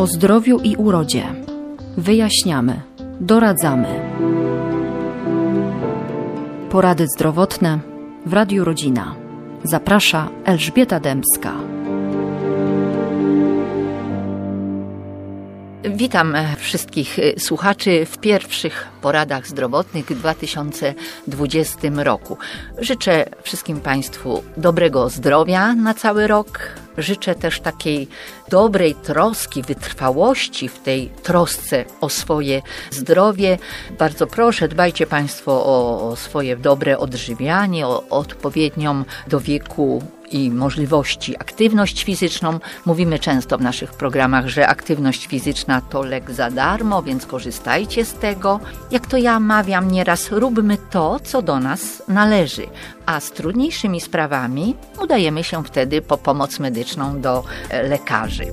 O zdrowiu i urodzie. Wyjaśniamy, doradzamy. Porady zdrowotne w Radiu Rodzina. Zaprasza Elżbieta Dębska. Witam wszystkich słuchaczy w pierwszych poradach zdrowotnych w 2020 roku. Życzę wszystkim Państwu dobrego zdrowia na cały rok. Życzę też takiej dobrej troski, wytrwałości w tej trosce o swoje zdrowie. Bardzo proszę, dbajcie Państwo o swoje dobre odżywianie, o odpowiednią do wieku i możliwości aktywność fizyczną. Mówimy często w naszych programach, że aktywność fizyczna to lek za darmo, więc korzystajcie z tego. Jak to ja mawiam nieraz, róbmy to, co do nas należy, a z trudniejszymi sprawami udajemy się wtedy po pomoc medyczną do lekarzy.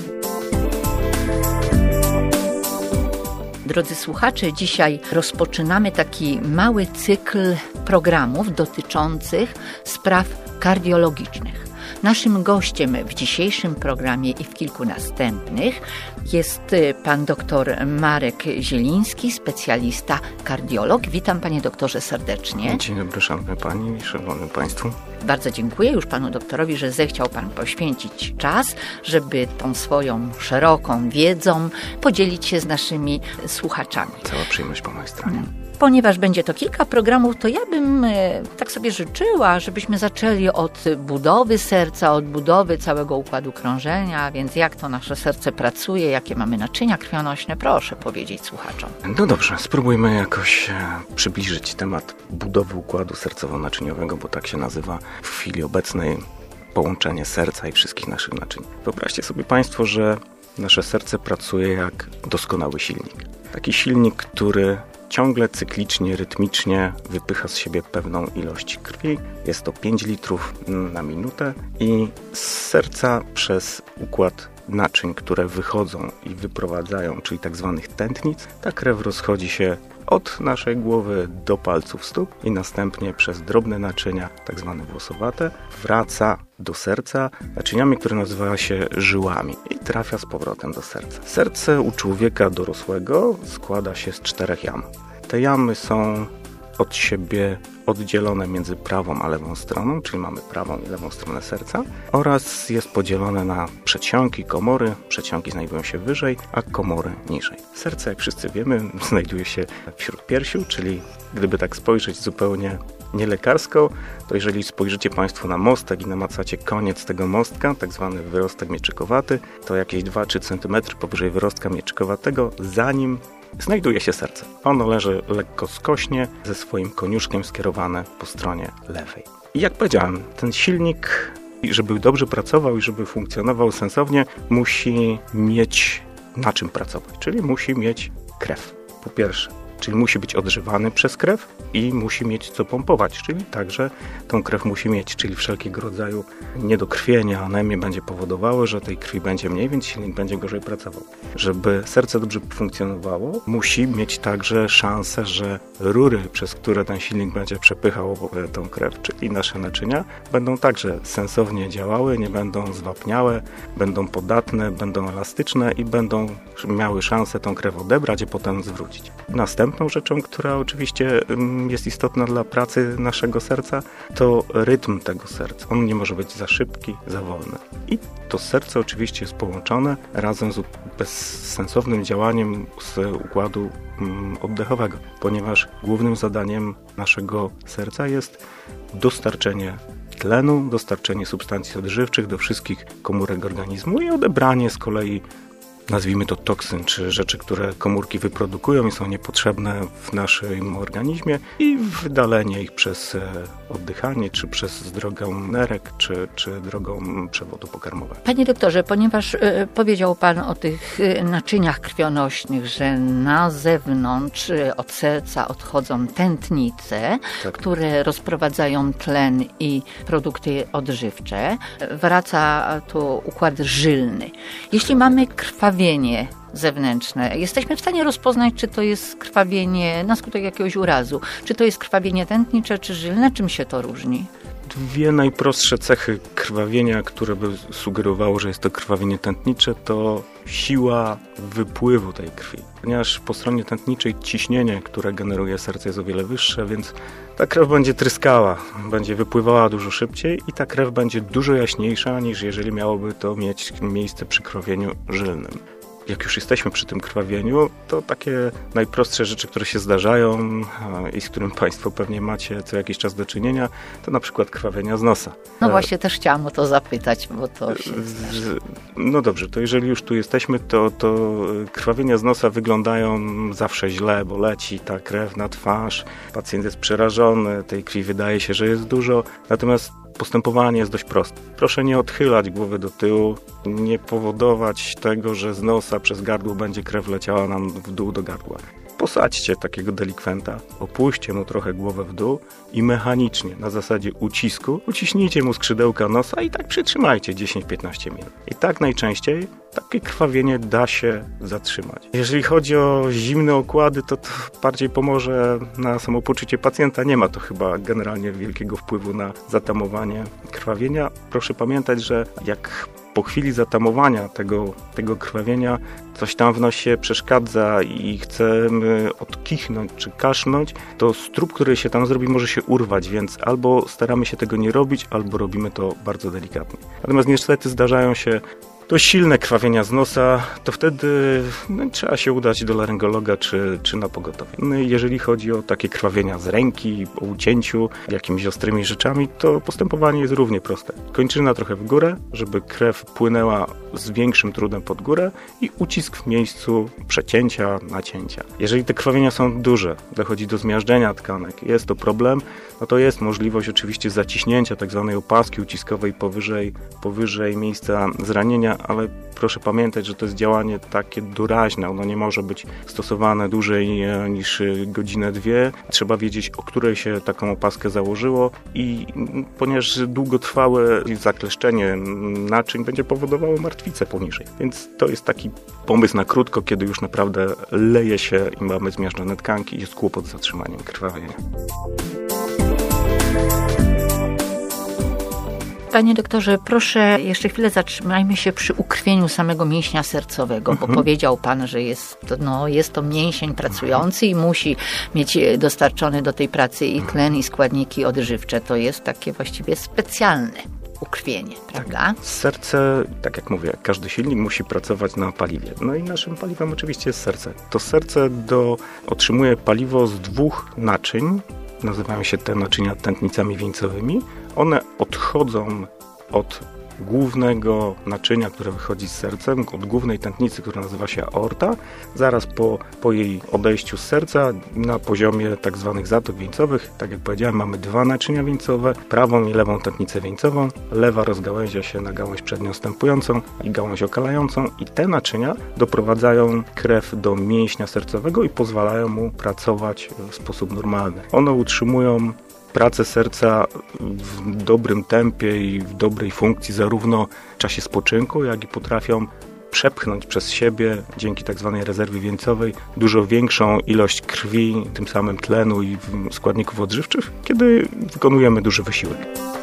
Drodzy słuchacze, dzisiaj rozpoczynamy taki mały cykl programów dotyczących spraw kardiologicznych. Naszym gościem w dzisiejszym programie i w kilku następnych jest pan dr Marek Zieliński, specjalista kardiolog. Witam panie doktorze serdecznie. Dzień dobry, szanowny pani i szanownym państwu. Bardzo dziękuję już panu doktorowi, że zechciał pan poświęcić czas, żeby tą swoją szeroką wiedzą podzielić się z naszymi słuchaczami. Cała przyjemność po mojej stronie. Ponieważ będzie to kilka programów, to ja bym tak sobie życzyła, żebyśmy zaczęli od budowy serca, od budowy całego układu krążenia, więc jak to nasze serce pracuje, jakie mamy naczynia krwionośne, proszę powiedzieć słuchaczom. No dobrze, spróbujmy jakoś przybliżyć temat budowy układu sercowo-naczyniowego, bo tak się nazywa w chwili obecnej połączenie serca i wszystkich naszych naczyń. Wyobraźcie sobie państwo, że nasze serce pracuje jak doskonały silnik. Taki silnik, który ciągle, cyklicznie, rytmicznie wypycha z siebie pewną ilość krwi. Jest to 5 litrów na minutę i z serca przez układ naczyń, które wychodzą i wyprowadzają, czyli tak zwanych tętnic, ta krew rozchodzi się od naszej głowy do palców stóp i następnie przez drobne naczynia, tak zwane włosowate, wraca do serca naczyniami, które nazywają się żyłami i trafia z powrotem do serca. Serce u człowieka dorosłego składa się z 4 jam. Te jamy są od siebie oddzielone między prawą a lewą stroną, czyli mamy prawą i lewą stronę serca, oraz jest podzielone na przedsionki, komory. Przedsionki znajdują się wyżej, a komory niżej. Serce, jak wszyscy wiemy, znajduje się wśród piersiu, czyli gdyby tak spojrzeć zupełnie nielekarsko, to jeżeli spojrzycie państwo na mostek i namacacie koniec tego mostka, tak zwany wyrostek mieczykowaty, to jakieś 2-3 cm powyżej wyrostka mieczykowatego, za nim znajduje się serce. Ono leży lekko skośnie, ze swoim koniuszkiem skierowane po stronie lewej. I jak powiedziałem, ten silnik, żeby dobrze pracował i żeby funkcjonował sensownie, musi mieć na czym pracować, czyli musi mieć krew. Po pierwsze, czyli musi być odżywany przez krew i musi mieć co pompować, czyli także tą krew musi mieć, czyli wszelkiego rodzaju niedokrwienie, anemię będzie powodowało, że tej krwi będzie mniej, więc silnik będzie gorzej pracował. Żeby serce dobrze funkcjonowało, musi mieć także szansę, że rury, przez które ten silnik będzie przepychał tą krew, czyli nasze naczynia, będą także sensownie działały, nie będą zwapniałe, będą podatne, będą elastyczne i będą miały szansę tą krew odebrać i potem zwrócić. Następną rzeczą, która oczywiście jest istotna dla pracy naszego serca, to rytm tego serca. On nie może być za szybki, za wolny. I to serce oczywiście jest połączone razem z bezsensownym działaniem z układu oddechowego, ponieważ głównym zadaniem naszego serca jest dostarczenie tlenu, dostarczenie substancji odżywczych do wszystkich komórek organizmu i odebranie z kolei, nazwijmy to toksyn, czy rzeczy, które komórki wyprodukują i są niepotrzebne w naszym organizmie i wydalenie ich przez oddychanie, czy przez drogę nerek, czy drogą przewodu pokarmowego. Panie doktorze, ponieważ powiedział pan o tych naczyniach krwionośnych, że na zewnątrz od serca odchodzą tętnice, tak, które rozprowadzają tlen i produkty odżywcze, wraca tu układ żylny. Jeśli mamy krwawienie zewnętrzne, jesteśmy w stanie rozpoznać, czy to jest krwawienie na skutek jakiegoś urazu, czy to jest krwawienie tętnicze, czy żylne, czym się to różni? dwie najprostsze cechy krwawienia, które by sugerowało, że jest to krwawienie tętnicze, to siła wypływu tej krwi. Ponieważ po stronie tętniczej ciśnienie, które generuje serce, jest o wiele wyższe, więc ta krew będzie tryskała, będzie wypływała dużo szybciej i ta krew będzie dużo jaśniejsza, niż jeżeli miałoby to mieć miejsce przy krwawieniu żylnym. Jak już jesteśmy przy tym krwawieniu, to takie najprostsze rzeczy, które się zdarzają i z którym Państwo pewnie macie co jakiś czas do czynienia, to na przykład krwawienia z nosa. No właśnie też chciałam o to zapytać, bo to się No dobrze, to jeżeli już tu jesteśmy, to krwawienia z nosa wyglądają zawsze źle, bo leci ta krew na twarz, pacjent jest przerażony, tej krwi wydaje się, że jest dużo, natomiast postępowanie jest dość proste. Proszę nie odchylać głowy do tyłu, nie powodować tego, że z nosa przez gardło będzie krew leciała nam w dół do gardła. Posadźcie takiego delikwenta, opuśćcie mu trochę głowę w dół i mechanicznie, na zasadzie ucisku, uciśnijcie mu skrzydełka nosa i tak przytrzymajcie 10-15 minut. I tak najczęściej takie krwawienie da się zatrzymać. Jeżeli chodzi o zimne okłady, to bardziej pomoże na samopoczucie pacjenta. Nie ma to chyba generalnie wielkiego wpływu na zatamowanie krwawienia. Proszę pamiętać, że jak po chwili zatamowania tego krwawienia coś tam w nosie przeszkadza i chcemy odkichnąć czy kasznąć, to strób, który się tam zrobi, może się urwać, więc albo staramy się tego nie robić, albo robimy to bardzo delikatnie. Natomiast niestety zdarzają się dość silne krwawienia z nosa, to wtedy trzeba się udać do laryngologa czy na pogotowie. No i jeżeli chodzi o takie krwawienia z ręki, o ucięciu jakimiś ostrymi rzeczami, to postępowanie jest równie proste. Kończyna trochę w górę, żeby krew płynęła z większym trudem pod górę i ucisk w miejscu przecięcia, nacięcia. Jeżeli te krwawienia są duże, dochodzi do zmiażdżenia tkanek, jest to problem, no to jest możliwość oczywiście zaciśnięcia tak zwanej opaski uciskowej powyżej miejsca zranienia, ale proszę pamiętać, że to jest działanie takie doraźne. Ono nie może być stosowane dłużej niż godzinę, dwie. Trzeba wiedzieć, o której się taką opaskę założyło i ponieważ długotrwałe zakleszczenie naczyń będzie powodowało martwicę poniżej. Więc to jest taki pomysł na krótko, kiedy już naprawdę leje się i mamy zmiażdżone tkanki i jest kłopot z zatrzymaniem krwawienia. Panie doktorze, proszę jeszcze chwilę zatrzymajmy się przy ukrwieniu samego mięśnia sercowego, bo powiedział pan, że jest to mięsień pracujący i musi mieć dostarczony do tej pracy i tlen, i składniki odżywcze. To jest takie właściwie specjalne ukrwienie, prawda? Tak. Serce, tak jak mówię, każdy silnik musi pracować na paliwie. No i naszym paliwem oczywiście jest serce. To serce otrzymuje paliwo z dwóch naczyń. Nazywają się te naczynia tętnicami wieńcowymi. One odchodzą od głównego naczynia, które wychodzi z sercem, od głównej tętnicy, która nazywa się aorta. Zaraz po jej odejściu z serca na poziomie tak zwanych zatok wieńcowych, tak jak powiedziałem, mamy dwa naczynia wieńcowe, prawą i lewą tętnicę wieńcową. Lewa rozgałęzia się na gałąź przednią stępującą i gałąź okalającą i te naczynia doprowadzają krew do mięśnia sercowego i pozwalają mu pracować w sposób normalny. One utrzymują pracę serca w dobrym tempie i w dobrej funkcji zarówno w czasie spoczynku, jak i potrafią przepchnąć przez siebie dzięki tak zwanej rezerwie wieńcowej dużo większą ilość krwi, tym samym tlenu i składników odżywczych, kiedy wykonujemy duży wysiłek.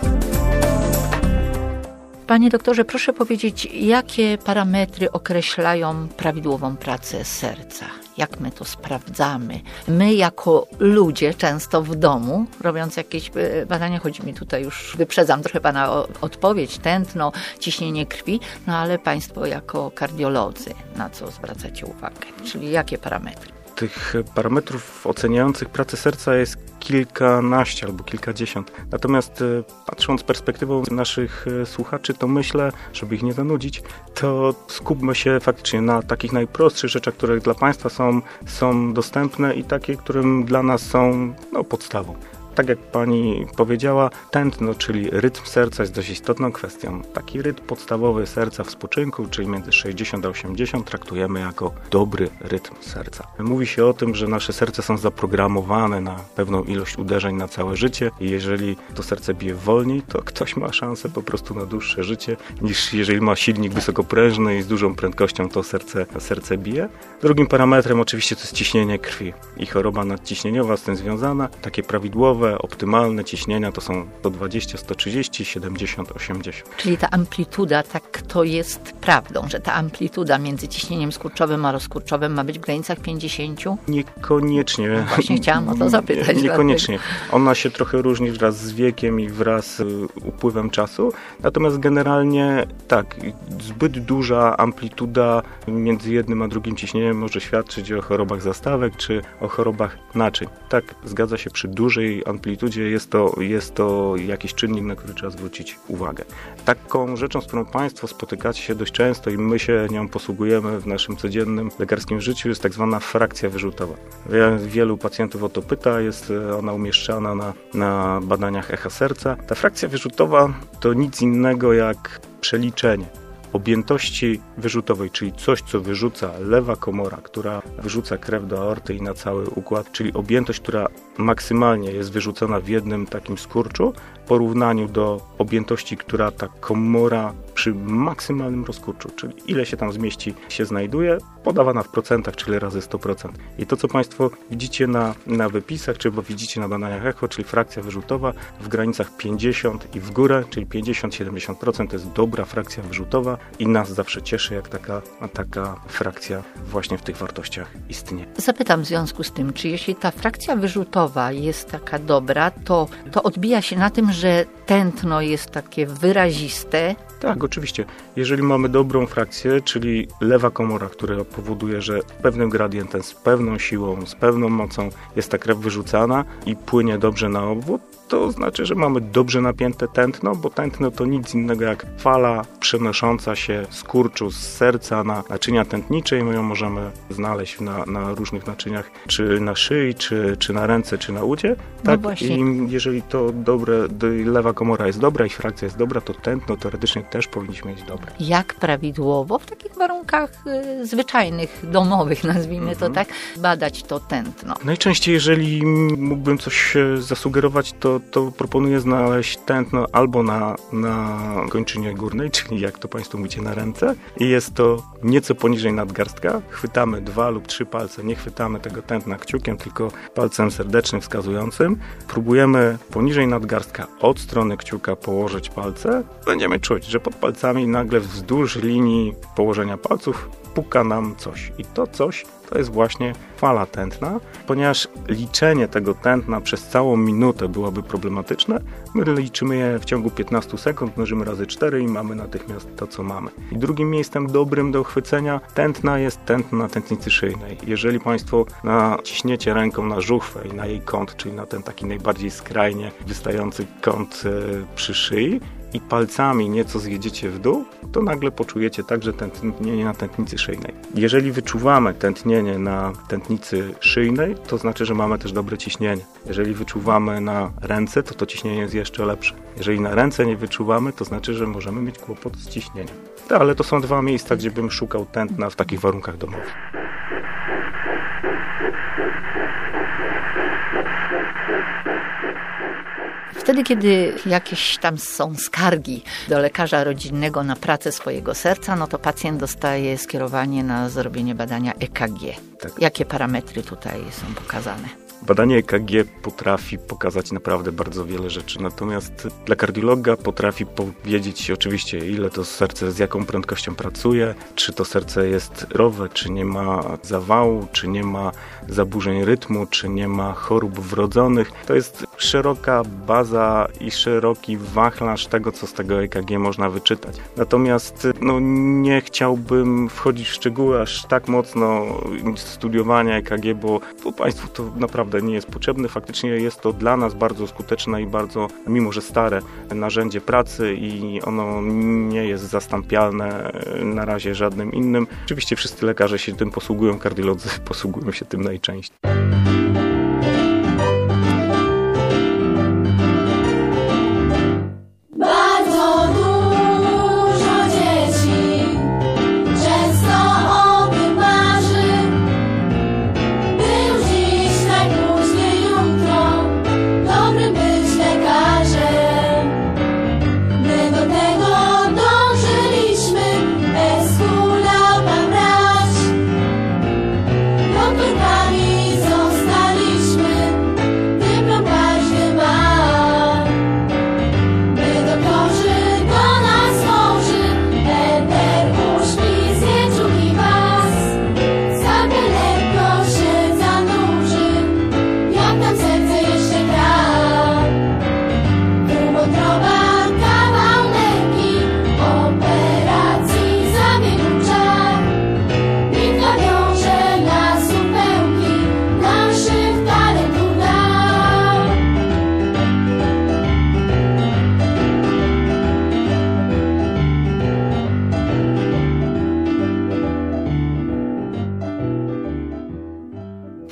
Panie doktorze, proszę powiedzieć, jakie parametry określają prawidłową pracę serca? Jak my to sprawdzamy? My jako ludzie, często w domu, robiąc jakieś badania, chodzi mi tutaj już, wyprzedzam trochę pana odpowiedź, tętno, ciśnienie krwi, no ale państwo jako kardiolodzy, na co zwracacie uwagę? Czyli jakie parametry? Tych parametrów oceniających pracę serca jest kilkanaście albo kilkadziesiąt. Natomiast patrząc perspektywą naszych słuchaczy, to myślę, żeby ich nie zanudzić, to skupmy się faktycznie na takich najprostszych rzeczach, które dla Państwa są dostępne i takie, którym dla nas są podstawą. Tak jak pani powiedziała, tętno, czyli rytm serca jest dość istotną kwestią. Taki rytm podstawowy serca w spoczynku, czyli między 60 a 80, traktujemy jako dobry rytm serca. Mówi się o tym, że nasze serca są zaprogramowane na pewną ilość uderzeń na całe życie i jeżeli to serce bije wolniej, to ktoś ma szansę po prostu na dłuższe życie, niż jeżeli ma silnik wysokoprężny i z dużą prędkością to serce bije. Drugim parametrem oczywiście to jest ciśnienie krwi i choroba nadciśnieniowa z tym związana. Takie prawidłowe zdrowe, optymalne ciśnienia to są 120, 130, 70, 80. Czyli ta amplituda, tak to jest prawdą, że ta amplituda między ciśnieniem skurczowym a rozkurczowym ma być w granicach 50? Niekoniecznie. No właśnie chciałam o to zapytać. Niekoniecznie. Ona się trochę różni wraz z wiekiem i wraz z upływem czasu. Natomiast generalnie tak, zbyt duża amplituda między jednym a drugim ciśnieniem może świadczyć o chorobach zastawek czy o chorobach naczyń. Tak, zgadza się, przy dużej amplitudzie jest to jakiś czynnik, na który trzeba zwrócić uwagę. Taką rzeczą, z którą Państwo spotykacie się dość często i my się nią posługujemy w naszym codziennym lekarskim życiu, jest tak zwana frakcja wyrzutowa. Wielu pacjentów o to pyta, jest ona umieszczana na badaniach echa serca. Ta frakcja wyrzutowa to nic innego jak przeliczenie objętości wyrzutowej, czyli coś, co wyrzuca lewa komora, która wyrzuca krew do aorty i na cały układ, czyli objętość, która maksymalnie jest wyrzucona w jednym takim skurczu, w porównaniu do objętości, która ta komora przy maksymalnym rozkurczu, czyli ile się tam zmieści, się znajduje, podawana w procentach, czyli razy 100%. I to, co Państwo widzicie na wypisach, czy widzicie na badaniach echo, czyli frakcja wyrzutowa w granicach 50 i w górę, czyli 50-70% to jest dobra frakcja wyrzutowa i nas zawsze cieszy, jak taka frakcja właśnie w tych wartościach istnieje. Zapytam w związku z tym, czy jeśli ta frakcja wyrzutowa jest taka dobra, to odbija się na tym, że tętno jest takie wyraziste? Tak, oczywiście. Jeżeli mamy dobrą frakcję, czyli lewa komora, która powoduje, że pewnym gradientem, z pewną siłą, z pewną mocą jest ta krew wyrzucana i płynie dobrze na obwód, to znaczy, że mamy dobrze napięte tętno, bo tętno to nic innego jak fala przenosząca się z kurczu, z serca na naczynia tętnicze i my ją możemy znaleźć na różnych naczyniach, czy na szyi, czy na ręce, czy na udzie. Tak? No i jeżeli to lewa komora jest dobra i frakcja jest dobra, to tętno teoretycznie też powinniśmy mieć dobre. Jak prawidłowo w takich warunkach zwyczajnych, domowych, nazwijmy to tak, badać to tętno? Najczęściej, jeżeli mógłbym coś zasugerować, to proponuję znaleźć tętno albo na kończynie górnej, czyli jak to Państwo mówicie, na ręce, i jest to nieco poniżej nadgarstka. Chwytamy 2 lub 3 palce, nie chwytamy tego tętna kciukiem, tylko palcem serdecznym wskazującym. Próbujemy poniżej nadgarstka od strony kciuka położyć palce. Będziemy czuć, że pod palcami nagle wzdłuż linii położenia palców puka nam coś. I to coś to jest właśnie fala tętna. Ponieważ liczenie tego tętna przez całą minutę byłoby problematyczne, my liczymy je w ciągu 15 sekund, mnożymy razy 4 i mamy natychmiast to, co mamy. I drugim miejscem dobrym do uchwycenia tętna jest tętno na tętnicy szyjnej. Jeżeli Państwo naciśniecie ręką na żuchwę i na jej kąt, czyli na ten taki najbardziej skrajnie wystający kąt przy szyi, i palcami nieco zjedziecie w dół, to nagle poczujecie także tętnienie na tętnicy szyjnej. Jeżeli wyczuwamy tętnienie na tętnicy szyjnej, to znaczy, że mamy też dobre ciśnienie. Jeżeli wyczuwamy na ręce, to ciśnienie jest jeszcze lepsze. Jeżeli na ręce nie wyczuwamy, to znaczy, że możemy mieć kłopot z ciśnieniem. Ale to są 2 miejsca, gdzie bym szukał tętna w takich warunkach domowych. Wtedy, kiedy jakieś tam są skargi do lekarza rodzinnego na pracę swojego serca, no to pacjent dostaje skierowanie na zrobienie badania EKG. Tak. Jakie parametry tutaj są pokazane? Badanie EKG potrafi pokazać naprawdę bardzo wiele rzeczy, natomiast dla kardiologa potrafi powiedzieć oczywiście, ile to serce, z jaką prędkością pracuje, czy to serce jest zdrowe, czy nie ma zawału, czy nie ma zaburzeń rytmu, czy nie ma chorób wrodzonych. To jest szeroka baza i szeroki wachlarz tego, co z tego EKG można wyczytać. Natomiast nie chciałbym wchodzić w szczegóły aż tak mocno studiowania EKG, bo Państwu to naprawdę nie jest potrzebne. Faktycznie jest to dla nas bardzo skuteczne i bardzo, mimo że stare, narzędzie pracy i ono nie jest zastąpialne na razie żadnym innym. Oczywiście wszyscy lekarze się tym posługują, kardiolodzy posługują się tym najczęściej. Doktorkami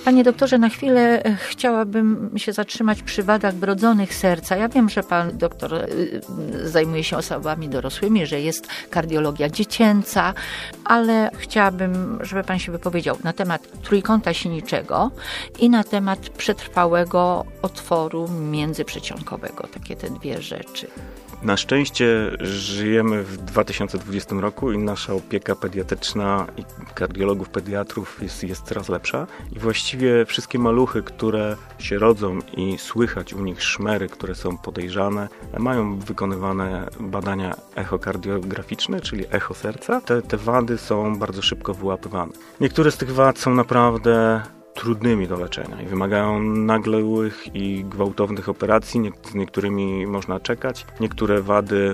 Panie doktorze, na chwilę chciałabym się zatrzymać przy wadach wrodzonych serca. Ja wiem, że pan doktor zajmuje się osobami dorosłymi, że jest kardiologia dziecięca, ale chciałabym, żeby pan się wypowiedział na temat trójkąta siniczego i na temat przetrwałego otworu międzyprzeciągowego. Takie te dwie rzeczy. Na szczęście żyjemy w 2020 roku i nasza opieka pediatryczna i kardiologów, pediatrów jest coraz lepsza. I właściwie wszystkie maluchy, które się rodzą i słychać u nich szmery, które są podejrzane, mają wykonywane badania echokardiograficzne, czyli echo serca. Te wady są bardzo szybko wyłapywane. Niektóre z tych wad są naprawdę trudnymi do leczenia i wymagają nagłych i gwałtownych operacji, z niektórymi można czekać. Niektóre wady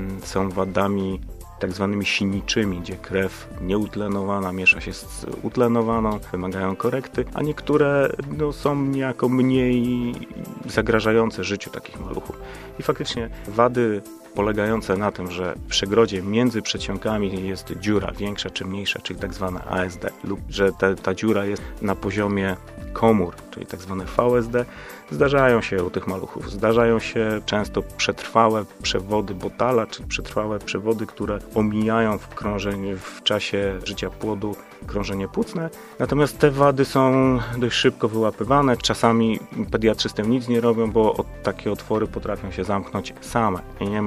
są wadami tak zwanymi siniczymi, gdzie krew nieutlenowana miesza się z utlenowaną, wymagają korekty, a niektóre są niejako mniej zagrażające życiu takich maluchów. I faktycznie wady polegające na tym, że w przegrodzie między przeciągami jest dziura większa czy mniejsza, czyli tak zwana ASD, lub że ta dziura jest na poziomie komór, czyli tak zwane VSD, zdarzają się u tych maluchów. Zdarzają się często przetrwałe przewody Bottala, czy przetrwałe przewody, które omijają w krążeniu w czasie życia płodu krążenie płucne. Natomiast te wady są dość szybko wyłapywane. Czasami pediatrzy z tym nic nie robią, bo takie otwory potrafią się zamknąć same i nie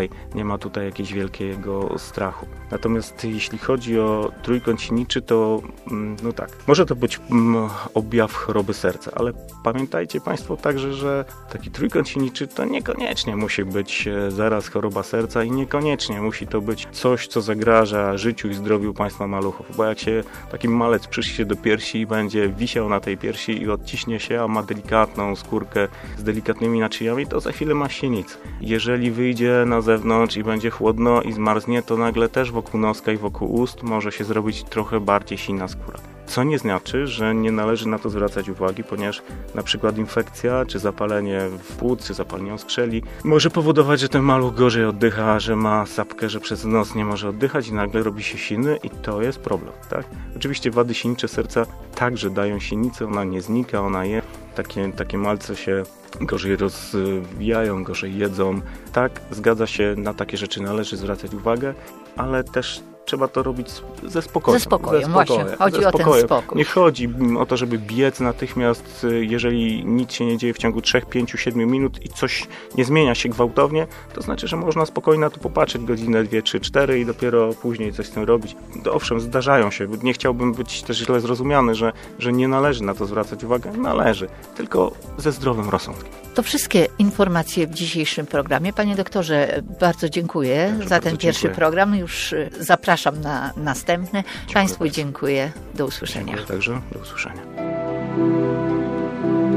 ma tutaj jakiegoś wielkiego strachu. Natomiast jeśli chodzi o trójkąt siniczy, to tak, może to być objaw choroby serca, ale pamiętajcie Państwo także, że taki trójkąt siniczy to niekoniecznie musi być zaraz choroba serca i niekoniecznie musi to być coś, co zagraża życiu i zdrowiu Państwa maluchów, bo jak się taki malec przyszcie do piersi i będzie wisiał na tej piersi i odciśnie się, a ma delikatną skórkę z delikatnymi naczyniami, to za chwilę ma sinicę. Jeżeli wyjdzie na zewnątrz i będzie chłodno i zmarznie, to nagle też wokół noska i wokół ust może się zrobić trochę bardziej silna skóra. Co nie znaczy, że nie należy na to zwracać uwagi, ponieważ na przykład infekcja, czy zapalenie w płuc, czy zapalenie skrzeli może powodować, że ten maluch gorzej oddycha, że ma sapkę, że przez nos nie może oddychać i nagle robi się silny i to jest problem, tak? Oczywiście wady sinicze serca także dają sinicę, ona nie znika, ona jest. Takie malce się gorzej rozwijają, gorzej jedzą. Tak, zgadza się, na takie rzeczy należy zwracać uwagę, ale też trzeba to robić ze spokojem. Ze spokojem, właśnie. Chodzi o ten spokój. Nie chodzi o to, żeby biec natychmiast, jeżeli nic się nie dzieje w ciągu 3, 5, 7 minut i coś nie zmienia się gwałtownie, to znaczy, że można spokojnie na to popatrzeć godzinę, 2, 3, 4 i dopiero później coś z tym robić. Owszem, zdarzają się. Nie chciałbym być też źle zrozumiany, że nie należy na to zwracać uwagę. Należy, tylko ze zdrowym rozsądkiem. To wszystkie informacje w dzisiejszym programie. Panie doktorze, bardzo dziękuję za ten pierwszy program. Już zapraszam na następny. Państwu dziękuję. Do usłyszenia. Dziękuję także. Do usłyszenia.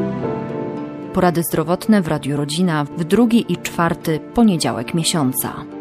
Porady zdrowotne w Radiu Rodzina w 2. i 4. poniedziałek miesiąca.